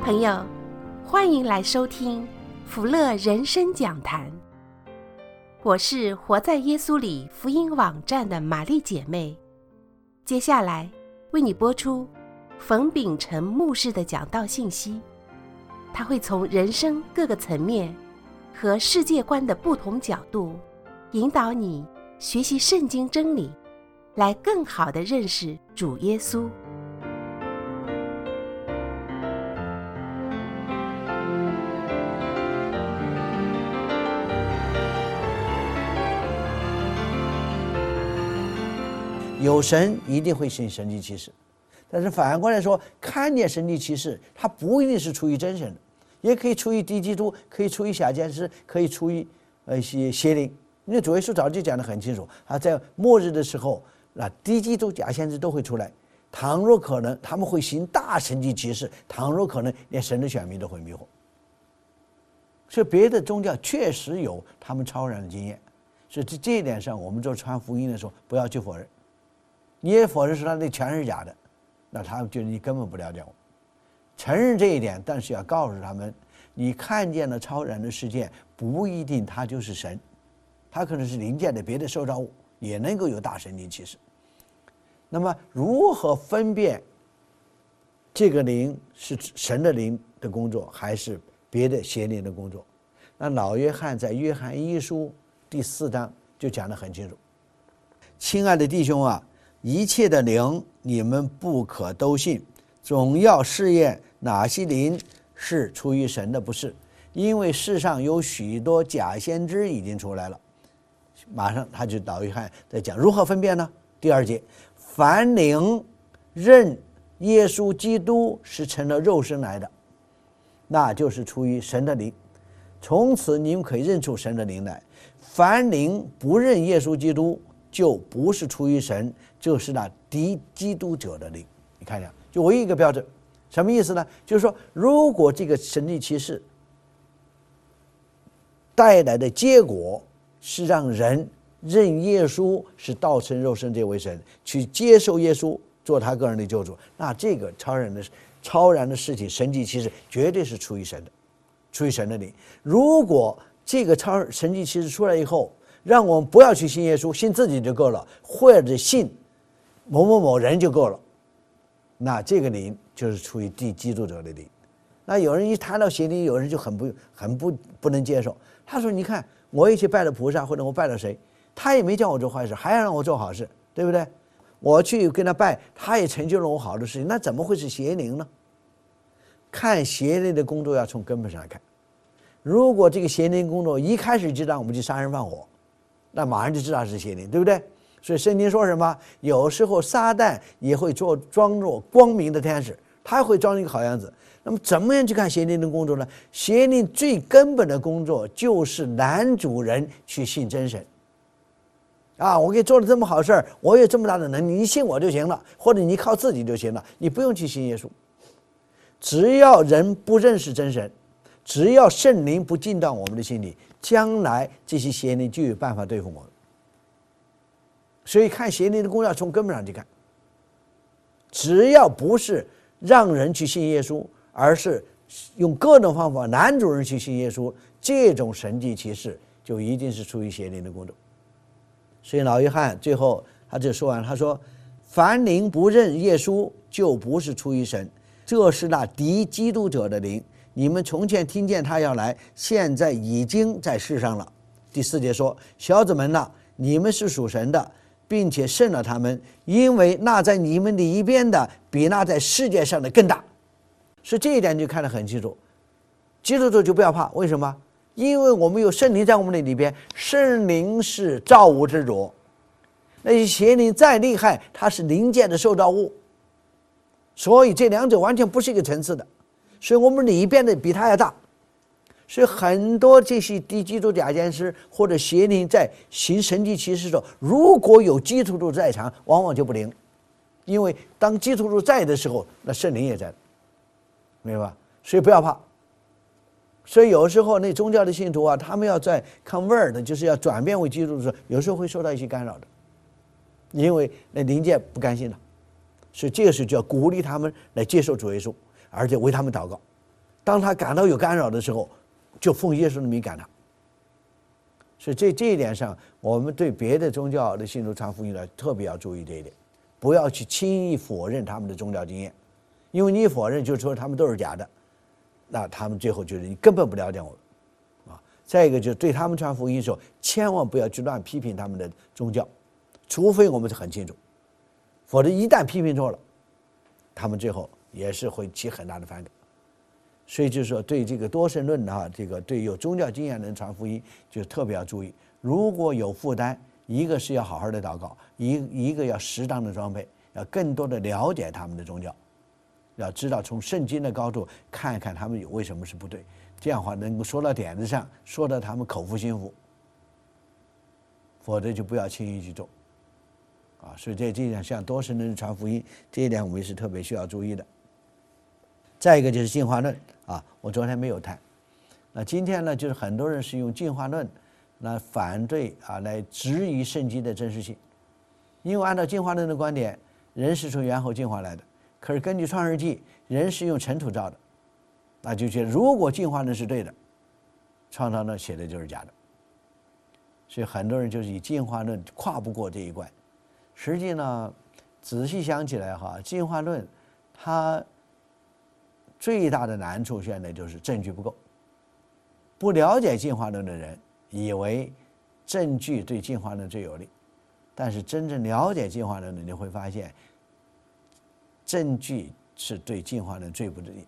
朋友，欢迎来收听福乐人生讲坛。我是活在耶稣里福音网站的玛丽姐妹。接下来为你播出冯秉成牧师的讲道信息，他会从人生各个层面和世界观的不同角度，引导你学习圣经真理，来更好地认识主耶稣。 有神一定会行神迹奇事，但是反过来说，看见神迹奇事，它不一定是出于真神的，也可以出于敌基督，可以出于假先知，可以出于一些邪灵。因为主耶稣早就讲得很清楚，在末日的时候，敌基督、假先知都会出来。倘若可能，他们会行大神迹奇事；倘若可能，连神的选民都会迷惑。所以别的宗教确实有他们超然的经验，所以这一点上，我们做传福音的时候不要去否认。你也否认说他那全是假的，那他们觉得你根本不了解我。承认这一点，但是要告诉他们，你看见了超然的事件，不一定他就是神，他可能是灵界的别的受造物，也能够有大神迹奇事。那么如何分辨这个灵是神的灵的工作，还是别的邪灵的工作？那老约翰在约翰一书第4章就讲得很清楚。亲爱的弟兄啊，一切的灵你们不可都信，总要试验哪些灵是出于神的，不是，因为世上有许多假先知已经出来了。马上他就老约翰在讲如何分辨呢？第2节，凡灵认耶稣基督是成了肉身来的，那就是出于神的灵，从此你们可以认出神的灵来。凡灵不认耶稣基督，就不是出于神，就是那敌基督者的灵。你看一下，就唯一一个标准，什么意思呢？就是说，如果这个神迹奇事带来的结果是让人认耶稣是道成肉身这位神，去接受耶稣做他个人的救主，那这个超然的事情，神迹奇事绝对是出于神的，出于神的灵。如果这个神迹奇事出来以后，让我们不要去信耶稣，信自己就够了，或者信某某某人就够了，那这个灵就是出于敌基督者的灵。那有人一谈到邪灵，有人就很不能接受。他说：“你看，我也去拜了菩萨，或者我拜了谁，他也没叫我做坏事，还要让我做好事，对不对？我去跟他拜，他也成就了我好的事情，那怎么会是邪灵呢？”看邪灵的工作要从根本上来看。如果这个邪灵工作一开始就让我们去杀人放火，那马上就知道是邪灵，对不对？所以圣经说什么？有时候撒旦也会装作光明的天使，他会装一个好样子。那么怎么样去看邪灵的工作呢？邪灵最根本的工作就是拦阻人去信真神。我给做了这么好事儿，我有这么大的能力，你信我就行了，或者你靠自己就行了，你不用去信耶稣。只要人不认识真神，只要圣灵不进到我们的心里，将来这些邪灵就有办法对付我们。所以看邪灵的工作从根本上去看，只要不是让人去信耶稣，而是用各种方法拦阻人去信耶稣，这种神迹奇事就一定是出于邪灵的工作。所以老约翰最后他就说完，他说：“凡灵不认耶稣，就不是出于神，这是那敌基督者的灵。你们从前听见他要来，现在已经在世上了。”第4节说：“小子们呐，你们是属神的，并且胜了他们，因为那在你们里边的比那在世界上的更大。”所以这一点就看得很清楚。基督徒就不要怕，为什么？因为我们有圣灵在我们的里边，圣灵是造物之主。那些邪灵再厉害，它是灵界的受造物，所以这两者完全不是一个层次的。所以我们里边的比它要大。所以很多这些敌基督假先知或者邪灵在行神迹奇事的时候，如果有基督徒在场，往往就不灵，因为当基督徒在的时候，那圣灵也在，明白吧？所以不要怕。所以有时候那宗教的信徒他们要在 convert， 就是要转变为基督徒的时候，有时候会受到一些干扰的，因为那灵界不甘心了，所以这个时候就要鼓励他们来接受主耶稣，而且为他们祷告。 当他感到有干扰的时候，就奉耶稣的名赶他。所以这一点上，我们对别的宗教的信徒传福音呢，特别要注意这一点，不要去轻易否认他们的宗教经验，因为你一否认，就说他们都是假的，那他们最后觉得你根本不了解我们，啊。再一个就是对他们传福音的时候，千万不要去乱批评他们的宗教，除非我们是很清楚，否则一旦批评错了，他们最后也是会起很大的反感。所以就是说，对这个多神论的这个对有宗教经验的人传福音，就特别要注意。如果有负担，一个是要好好的祷告，一个要适当的装备，要更多的了解他们的宗教，要知道从圣经的高度看一看他们为什么是不对，这样的话能够说到点子上，说到他们口服心服，否则就不要轻易去做。所以这一点像多神论传福音，这一点我们是特别需要注意的。再一个就是进化论我昨天没有谈。那今天呢，就是很多人是用进化论来反对来质疑圣经的真实性，因为按照进化论的观点，人是从猿猴进化来的，可是根据创世纪，人是用尘土造的，那就觉得如果进化论是对的，创造论写的就是假的。所以很多人就是以进化论跨不过这一关。实际呢，仔细想起来进化论它最大的难处现在就是证据不够。不了解进化论的人以为证据对进化论最有利，但是真正了解进化论的，你会发现证据是对进化论最不利。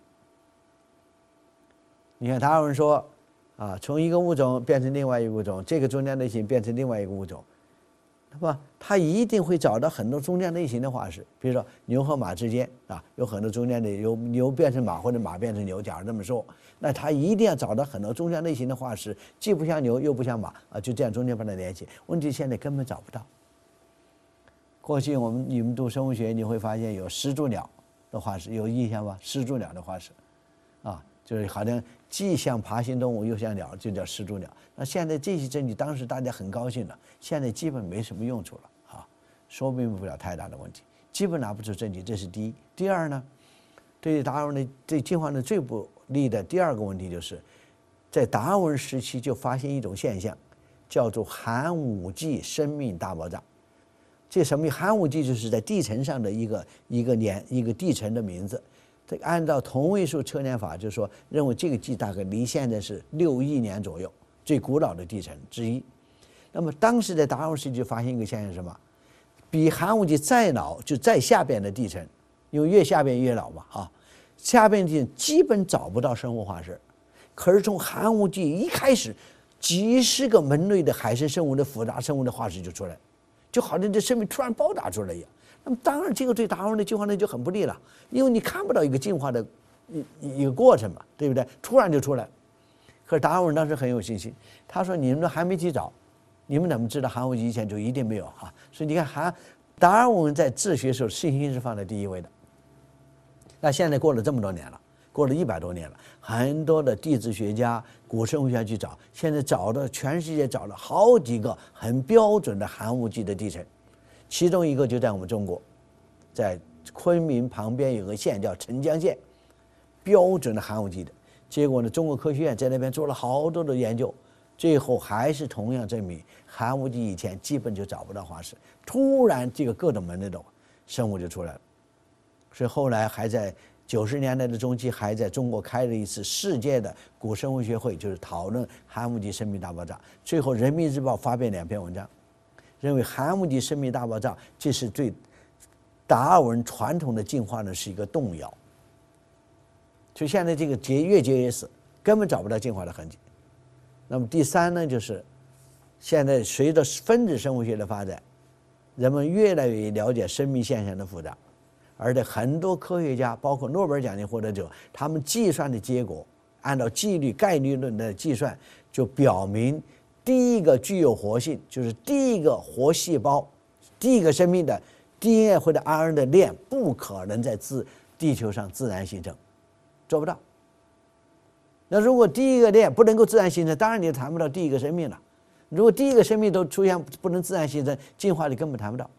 你看达尔文说从一个物种变成另外一个物种，这个中间类型变成另外一个物种，那么他一定会找到很多中间类型的化石，比如说牛和马之间有很多中间的，由牛变成马或者马变成牛，假如这么说，那他一定要找到很多中间类型的化石，既不像牛又不像马就这样中间把它连起。问题现在根本找不到。过去你们读生物学，你会发现有始祖鸟的化石，有印象吧？始祖鸟的化石就是好像既像爬行动物又像鸟，就叫始祖鸟。那现在这些证据，当时大家很高兴的，现在基本没什么用处了说明不了太大的问题，基本拿不出证据，这是第一。第二呢，对达尔文的对进化论最不利的第二个问题，就是在达尔文时期就发现一种现象，叫做寒武纪生命大爆炸。这什么？寒武纪就是在地层上的一个地层的名字。按照同位素测年法，就是说认为这个纪大概离现在是6亿年左右，最古老的地层之一。那么当时在达尔文时期就发现一个现象是什么？比寒武纪再老就再下边的地层，因为越下边越老嘛下边地层基本找不到生物化石，可是从寒武纪一开始，几十个门类的海生生物的复杂生物的化石就出来，就好像这生命突然爆炸出来一样。那么当然这个对达尔文的进化论就很不利了，因为你看不到一个进化的一个过程嘛，对不对？突然就出来。可是达尔文当时很有信心，他说你们都还没去找，你们怎么知道寒武纪以前就一定没有所以你看达尔文在治学的时候信心是放在第一位的。那现在过了这么多年了，过了100多年了，很多的地质学家、古生物学家去找，现在找到全世界找了好几个很标准的寒武纪的地层。其中一个就在我们中国，在昆明旁边有个县叫澄江县，标准的寒武纪的。结果呢，中国科学院在那边做了好多的研究，最后还是同样证明寒武纪以前基本就找不到化石，突然这个各种门类的生物就出来了。所以后来还在90年代的中期，还在中国开了一次世界的古生物学会，就是讨论寒武纪生命大爆炸。最后人民日报发表2篇文章，认为寒武纪生命大爆炸这是对达尔文传统的进化呢是一个动摇。所以现在这个越结越死，根本找不到进化的痕迹。那么第三呢，就是现在随着分子生物学的发展，人们越来越了解生命现象的复杂，而且很多科学家，包括诺贝尔奖金获得者，他们计算的结果，按照概率论的计算，就表明第一个具有活性，就是第一个活细胞，第一个生命的 DNA 或者 RNA 的链不可能在地球上自然形成，做不到。那如果第一个链不能够自然形成，当然你谈不到第一个生命了。如果第一个生命都出现不能自然形成，进化你根本谈不到。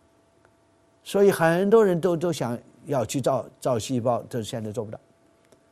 所以很多人都想要去造细胞，这现在做不到。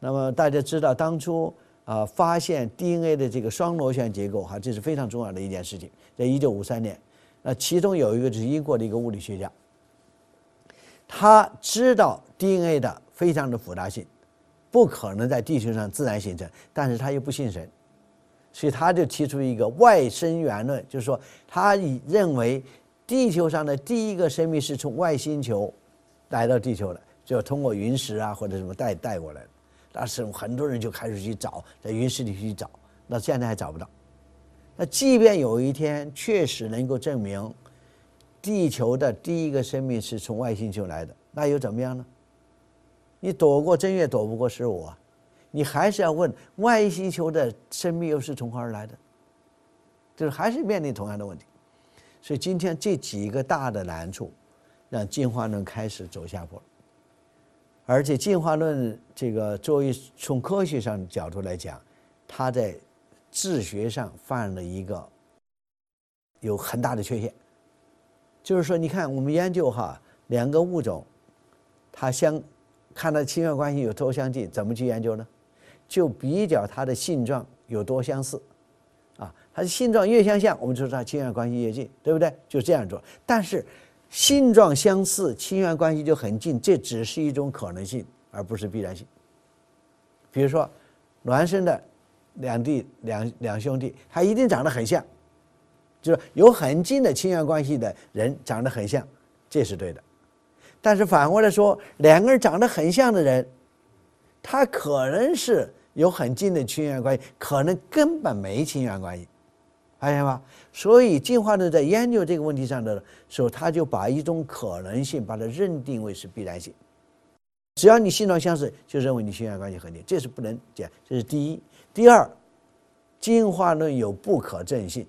那么大家知道当初发现 DNA 的这个双螺旋结构这是非常重要的一件事情，在1953年，其中有一个就是英国的一个物理学家，他知道 DNA 的非常的复杂性，不可能在地球上自然形成，但是他又不信神，所以他就提出一个外生源论，就是说他认为地球上的第一个生命是从外星球来到地球的，就通过陨石或者什么带过来的。当时很多人就开始去找，在陨石里去找，那现在还找不到。那即便有一天确实能够证明地球的第一个生命是从外星球来的，那又怎么样呢？你躲过正月躲不过15啊，你还是要问外星球的生命又是从何而来的，就是还是面临同样的问题。所以今天这几个大的难处让进化论开始走下坡，而且进化论这个作为从科学上的角度来讲，它在治学上犯了一个有很大的缺陷，就是说你看我们研究两个物种它看它亲缘关系有多相近，怎么去研究呢？就比较它的性状有多相似它的性状越相像，我们就说它亲缘关系越近，对不对？就这样做。但是性状相似，亲缘关系就很近，这只是一种可能性，而不是必然性。比如说孪生的两兄弟，他一定长得很像，就是有很近的亲缘关系的人长得很像，这是对的。但是反过来说，两个人长得很像的人，他可能是有很近的亲缘关系，可能根本没亲缘关系，发现吗？所以进化论在研究这个问题上的时候，他就把一种可能性把它认定为是必然性。只要你性状相似，就认为你亲缘关系很近，这是不能讲，这是第一。第二，进化论有不可证性，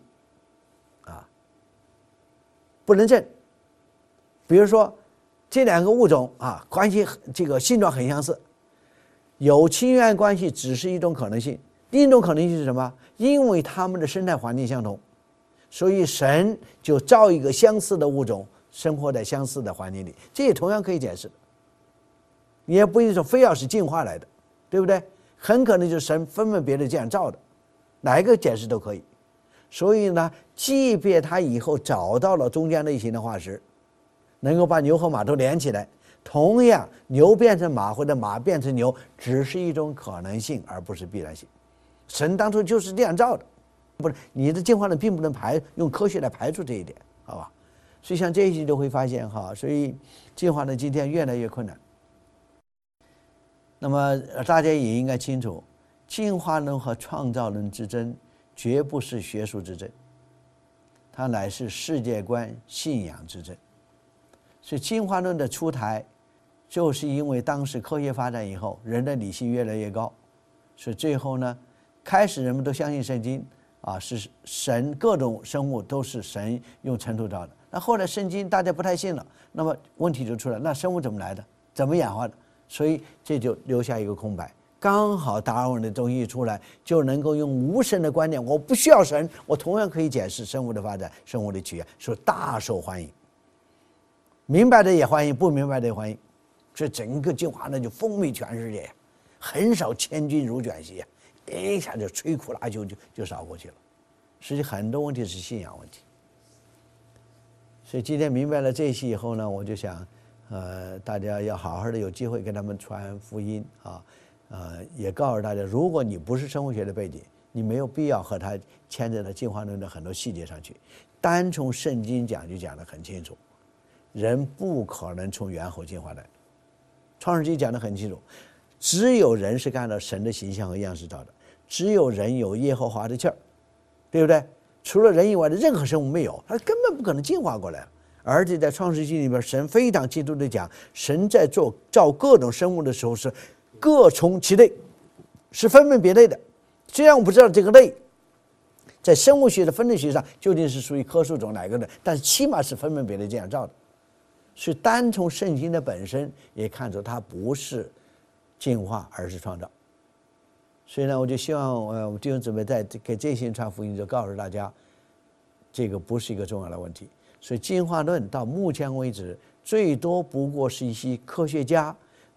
不能证。比如说这两个物种关系这个性状很相似，有亲缘关系只是一种可能性。另一种可能性是什么？因为它们的生态环境相同，所以神就造一个相似的物种生活在相似的环境里，这也同样可以解释。你也不一定说非要是进化来的，对不对？很可能就是神分门别类这样造的，哪一个解释都可以。所以呢，即便他以后找到了中间类型的化石，能够把牛和马都连起来，同样牛变成马或者马变成牛，只是一种可能性，而不是必然性。神当初就是这样造的，不是你的进化论并不能用科学来排除这一点，好吧？所以像这一些都会发现所以进化论今天越来越困难。那么大家也应该清楚，进化论和创造论之争绝不是学术之争，它乃是世界观信仰之争。所以进化论的出台，就是因为当时科学发展以后，人的理性越来越高，所以最后呢，开始人们都相信圣经是神，各种生物都是神用尘土造的。那后来圣经大家不太信了，那么问题就出来，那生物怎么来的？怎么演化的？所以这就留下一个空白。刚好达尔文的东西一出来，就能够用无神的观念，我不需要神，我同样可以解释生物的发展、生物的起源，所以大受欢迎。明白的也欢迎，不明白的也欢迎，这整个进化论就风靡全世界，很少千军如卷席，一下就摧枯拉朽就扫过去了。实际很多问题是信仰问题。所以今天明白了这些以后呢，我就想大家要好好的有机会跟他们传福音也告诉大家，如果你不是生物学的背景，你没有必要和他牵扯到进化论的很多细节上去，单从圣经讲就讲得很清楚，人不可能从猿猴进化来的。创世纪讲得很清楚，只有人是按照神的形象和样式造的，只有人有耶和华的气儿，对不对？除了人以外的任何生物没有，它根本不可能进化过来。而且在创世纪里边，神非常清楚地讲，神在造各种生物的时候是各从其类，是分门别类的。虽然我不知道这个类在生物学的分类学上究竟是属于科属种哪个的，但是起码是分门别类这样造的。所以单从圣经的本身也看出它不是进化，而是创造。所以呢，我就希望我们弟兄姊妹在给这些传福音，就告诉大家，这个不是一个重要的问题。所以进化论到目前为止，最多不过是一些科学家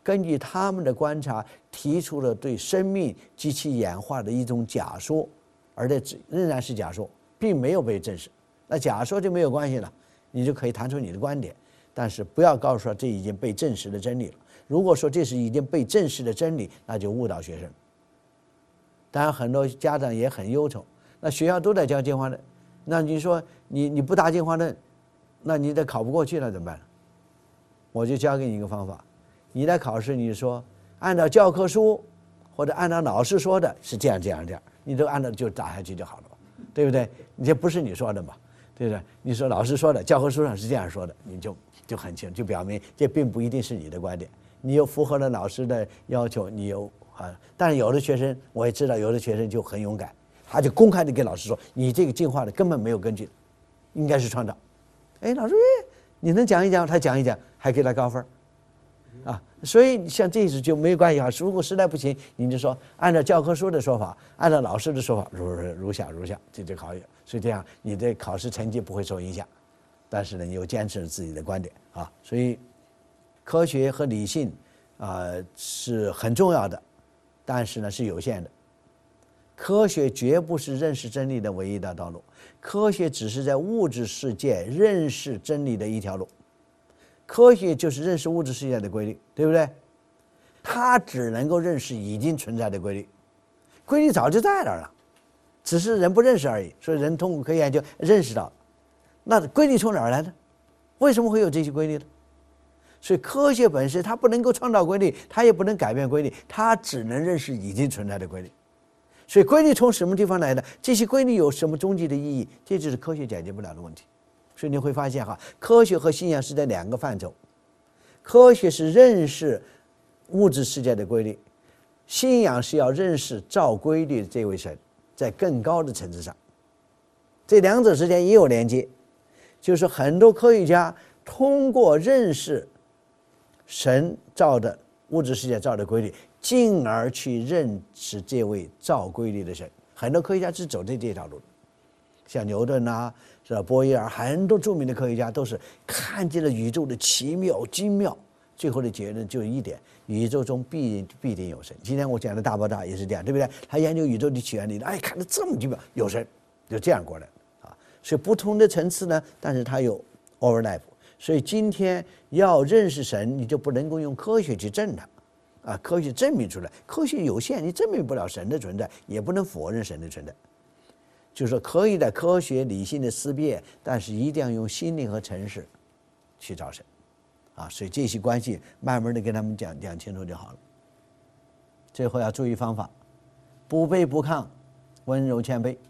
根据他们的观察提出了对生命及其演化的一种假说，而且仍然是假说，并没有被证实。那假说就没有关系了，你就可以谈出你的观点，但是不要告诉说这已经被证实的真理了。如果说这是已经被证实的真理，那就误导学生。当然很多家长也很忧愁，那学校都在教进化论，那你说你不答进化论，那你得考不过去了怎么办？我就教给你一个方法，你来考试，你说按照教科书或者按照老师说的是这样，你都按照就打下去就好了，对不对？你这不是你说的嘛，对不对？你说老师说的，教科书上是这样说的，你就很清楚，就表明这并不一定是你的观点，你又符合了老师的要求，你又但是有的学生我也知道，有的学生就很勇敢，他就公开的给老师说，你这个进化的根本没有根据，应该是创造。哎，老师，你能讲一讲，他讲一讲，还给他高分啊。所以像这次就没有关系啊。如果实在不行，你就说按照教科书的说法，按照老师的说法，如下，这就可以。所以这样你的考试成绩不会受影响，但是呢，你又坚持了自己的观点啊。所以科学和理性是很重要的，但是呢是有限的。科学绝不是认识真理的唯一的道路，科学只是在物质世界认识真理的一条路。科学就是认识物质世界的规律，对不对？它只能够认识已经存在的规律，规律早就在那儿了，只是人不认识而已。所以人通过科学研究认识到，那规律从哪儿来的？为什么会有这些规律呢？所以科学本身它不能够创造规律，它也不能改变规律，它只能认识已经存在的规律。所以规律从什么地方来的？这些规律有什么终极的意义？这就是科学解决不了的问题。所以你会发现科学和信仰是在两个范畴。科学是认识物质世界的规律，信仰是要认识照规律的这位神，在更高的层次上。这两者之间也有连接，就是很多科学家通过认识神造的物质世界造的规律，进而去认识这位造规律的神。很多科学家是走这条路的，像牛顿是吧，波伊尔，很多著名的科学家都是看见了宇宙的奇妙精妙，最后的结论就一点：宇宙中必定有神。今天我讲的大爆炸也是这样，对不对？他研究宇宙的起源理论，看得这么精妙，有神，就这样过来的所以不同的层次呢，但是它有 overlap。所以今天要认识神，你就不能够用科学去证它科学证明出来，科学有限，你证明不了神的存在，也不能否认神的存在。就是说可以在科学理性的思辨，但是一定要用心灵和诚实去找神所以这些关系慢慢的跟他们讲清楚就好了。最后要注意方法，不卑不亢，温柔谦卑，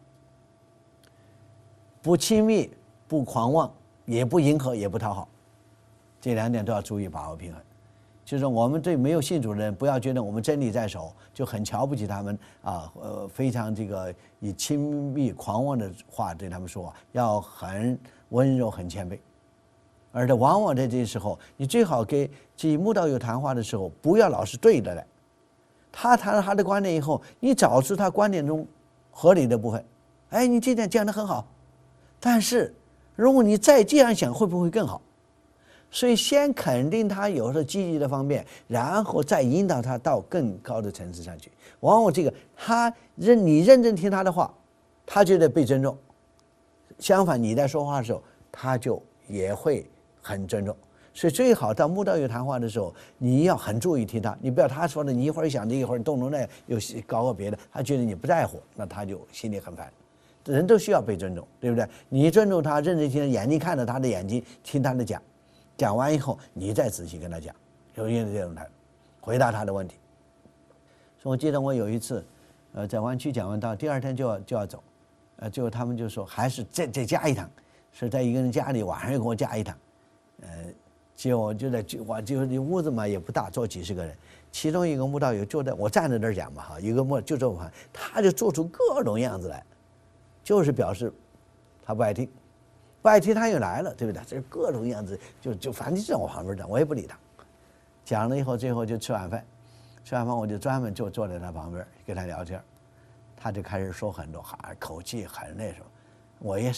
不亲密，不狂妄，也不迎合，也不讨好，这两点都要注意把握平衡。就是我们对没有信主的人，不要觉得我们真理在手，就很瞧不起他们非常以亲密狂妄的话对他们说要很温柔很谦卑。而且往往在这时候，你最好给慕道友谈话的时候，不要老是对着来。他谈了他的观点以后，你找出他观点中合理的部分，你这点讲得很好，但是如果你再这样想，会不会更好？所以先肯定他有了积极的方面，然后再引导他到更高的层次上去。往往你认真听他的话，他觉得被尊重，相反你在说话的时候，他就也会很尊重。所以最好到慕道友谈话的时候，你要很注意听他，你不要他说的你一会儿想这一会儿动那又搞个别的，他觉得你不在乎，那他就心里很烦。人都需要被尊重，对不对？你尊重他，认真听，眼睛看着他的眼睛，听他的讲完以后，你再仔细跟他讲，有这种态度，回答他的问题。所以我记得我有一次，在湾区讲完道，第二天就要走，最后他们就说还是再加一堂，是在一个人家里晚上又给我加一堂，结果就是屋子嘛也不大，坐几十个人，其中一个慕道友就在我站在那儿讲嘛一个就这么他就做出各种样子来，就是表示他不爱听。不爱听他又来了，对不对？这各种样子，就反正就在我旁边讲，我也不理他。讲了以后，最后就吃晚饭，我就专门就坐在他旁边跟他聊天，他就开始说很多，口气很那什么。我也是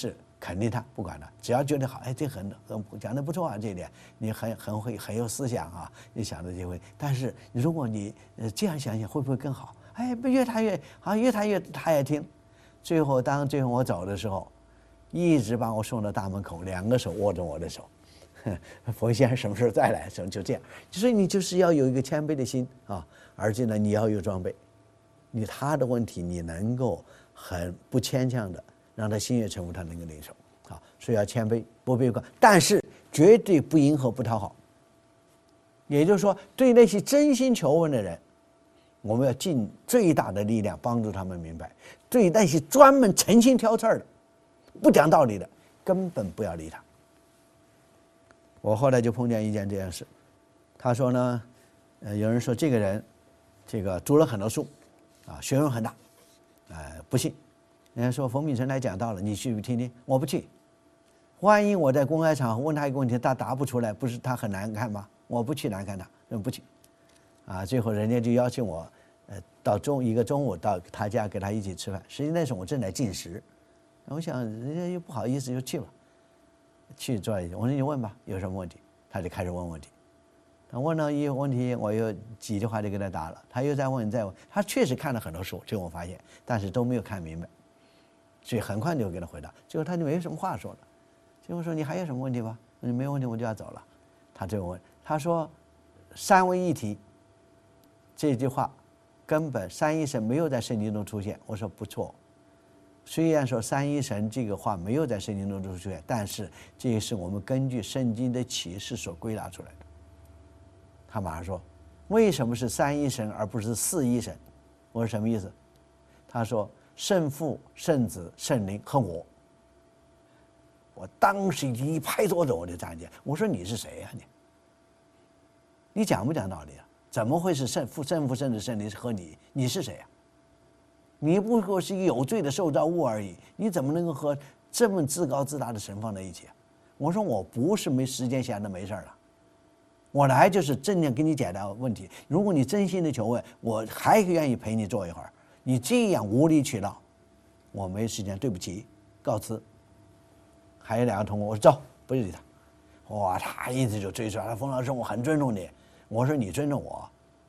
肯定他，不管他，只要觉得好，哎，这很讲得不错啊，这一点你很有思想啊，你想的就会。但是如果你这样想想，会不会更好？哎，越谈越好，越谈越他也听。最后我走的时候，一直把我送到大门口，2个手握着我的手。冯先生什么时候再来？就这样。所以你就是要有一个谦卑的心啊，而且呢，你要有装备。他的问题你能够很不牵强的。让他心悦诚服，他能够领受，好，所以要谦卑，不卑不亢，但是绝对不迎合，不讨好。也就是说，对那些真心求问的人，我们要尽最大的力量帮助他们明白；对那些专门诚心挑刺儿的、不讲道理的，根本不要理他。我后来就碰见一件这样事，他说呢，有人说这个人，读了很多书，啊，学问很大，不信。人家说冯秉成来讲道了，你去不听听？我不去。万一我在公开场合问他一个问题，他答不出来，不是他很难看吗？我不去难看他，不去。最后人家就邀请我，到一个中午到他家给他一起吃饭。实际那时候我正在进食，我想人家又不好意思，就去吧。去坐一下，我说你问吧，有什么问题？他就开始问问题。他问了一个问题，我又几句话就给他答了。他又再问，他确实看了很多书，这我发现，但是都没有看明白。所以很快就给他回答，结果他就没什么话说了。结果说你还有什么问题吗？我说没有问题，我就要走了。他最后问，他说三位一体这句话根本三一神没有在圣经中出现。我说不错，虽然说三一神这个话没有在圣经中出现，但是这是我们根据圣经的启示所归纳出来的。他马上说，为什么是三一神而不是四一神？我说什么意思？他说圣父、圣子、圣灵和我。我当时一拍桌子我就站起来，我说你是谁呀你讲不讲道理啊？怎么会是圣父、圣子、圣灵和你？你是谁呀？你不过是一个有罪的受造物而已，你怎么能够和这么自高自大的神放在一起啊？我说我不是没时间闲着没事了，我来就是真正给你解答问题。如果你真心的求问，我还愿意陪你坐一会儿。你这样无理取闹，我没时间，对不起，告辞。还有2个同工，我说走，不理他。哇，他一直就追出来，冯老师，我很尊重你。我说你尊重我？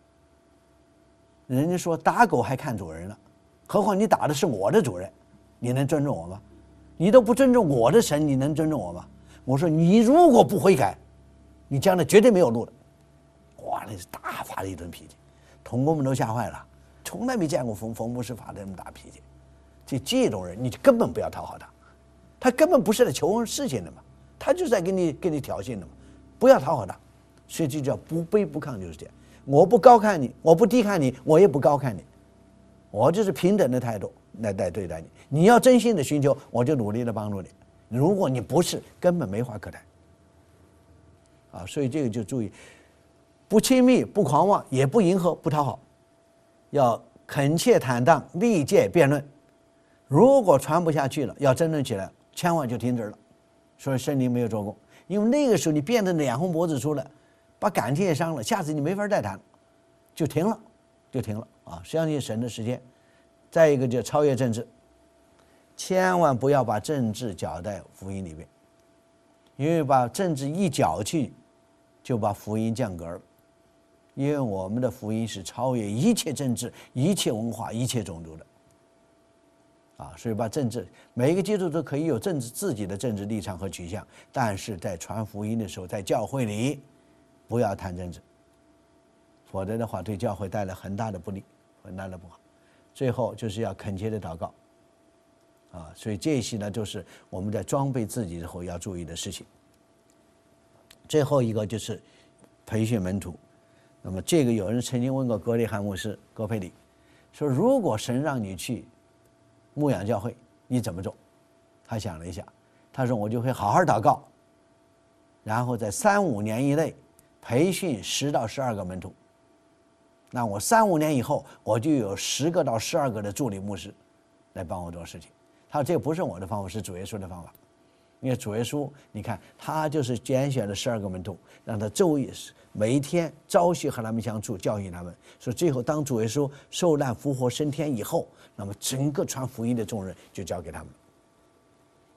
人家说打狗还看主人呢，何况你打的是我的主人，你能尊重我吗？你都不尊重我的神，你能尊重我吗？我说你如果不悔改，你将来绝对没有路的。哇，那是大发了一顿脾气，同工们都吓坏了。从来没见过冯牧师发这么大脾气，这种人你根本不要讨好他，他根本不是来求问事情的嘛，他就是在给你挑衅的嘛，不要讨好他，所以这叫不卑不亢，就是这样。我不高看你，我不低看你，我也不高看你，我就是平等的态度来对待你。你要真心的寻求，我就努力的帮助你；如果你不是，根本没话可谈。所以这个就注意，不亲密，不狂妄，也不迎合，不讨好。要恳切坦荡，历届辩论。如果传不下去了，要争论起来，千万就停止了。所以圣灵没有做工，因为那个时候你辩论的脸红脖子粗了，把感情也伤了，下次你没法再谈，就停了相信神的时间。再一个就超越政治，千万不要把政治搅在福音里面，因为把政治一搅去，就把福音降格了。因为我们的福音是超越一切政治、一切文化、一切种族的，所以把政治，每一个基督徒可以有自己的政治立场和取向，但是在传福音的时候，在教会里不要谈政治，否则的话对教会带来很大的不利，很大的不好。最后就是要恳切的祷告，所以这些呢，就是我们在装备自己之后要注意的事情。最后一个就是培训门徒。那么这个有人曾经问过格雷汉牧师戈培里，说如果神让你去牧养教会，你怎么做？他想了一下，他说我就会好好祷告，然后在3-5年以内培训10到12个门徒。那我3-5年以后，我就有10个到12个的助理牧师来帮我做事情。他说这不是我的方法，是主耶稣的方法。因为主耶稣，你看他就是拣选了12个门徒，让他每一天朝夕和他们相处，教训他们。所以最后当主耶稣受难复活升天以后，那么整个传福音的重任就交给他们。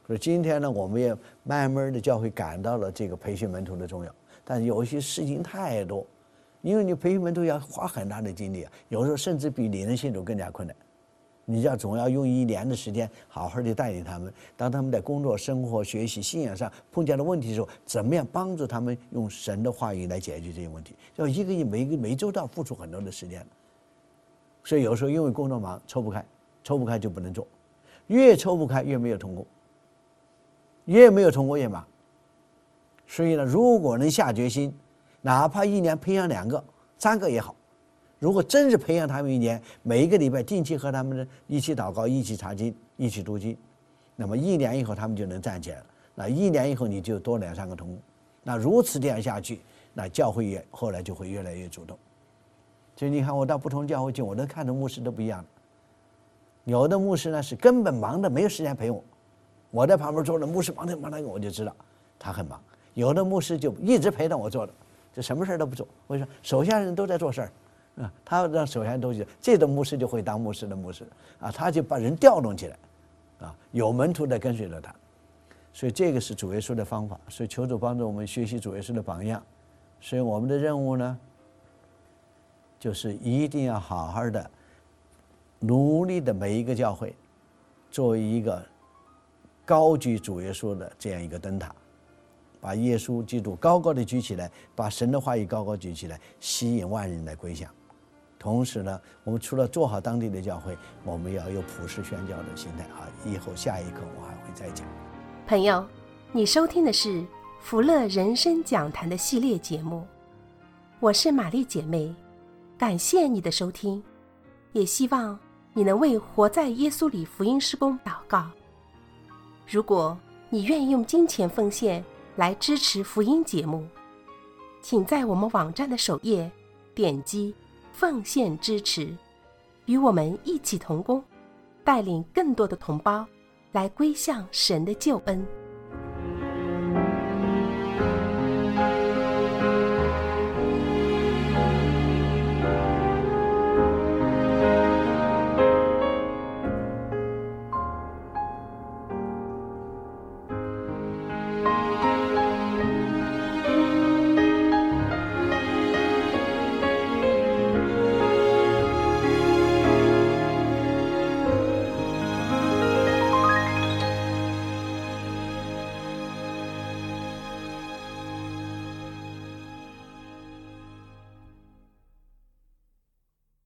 可是今天呢，我们也慢慢的教会感到了这个培训门徒的重要，但是有一些事情太多，因为你培训门徒要花很大的精力，有时候甚至比领人信主更加困难。你总要用1年的时间好好的带领他们，当他们在工作、生活、学习、信仰上碰见了问题的时候，怎么样帮助他们用神的话语来解决这些问题？要每周都要付出很多的时间，所以有时候因为工作忙抽不开就不能做，越抽不开越没有成功，越没有成功越忙。所以呢，如果能下决心，哪怕1年培养2个、3个也好。如果真是培养他们1年，每一个礼拜定期和他们一起祷告、一起查经、一起读经，那么1年以后他们就能站起来了。那1年以后你就多2、3个同工。那如此这样下去，那教会也后来就会越来越主动。所以你看，我到不同教会去，我都看的牧师都不一样的。有的牧师呢是根本忙的没有时间陪我，我在旁边坐着，牧师忙着我就知道他很忙。有的牧师就一直陪着我做的，就什么事都不做。我说手下人都在做事儿。他让手下都去，这种牧师就会当牧师的牧师啊，他就把人调动起来，啊，有门徒在跟随着他，所以这个是主耶稣的方法。所以求主帮助我们学习主耶稣的榜样。所以我们的任务呢，就是一定要好好的努力的每一个教会，作为一个高举主耶稣的这样一个灯塔，把耶稣基督高高的举起来，把神的话语高高举起来，吸引万人来归向。同时呢，我们除了做好当地的教会，我们要有普世宣教的心态啊。以后下一课我还会再讲。 朋友，你收听的是福乐人生讲坛的系列节目，我是玛丽姐妹，感谢你的收听，也希望你能为活在耶稣里福音事工祷告。如果你愿意用金钱奉献来支持福音节目，请在我们网站的首页点击奉献支持，与我们一起同工，带领更多的同胞来归向神的救恩。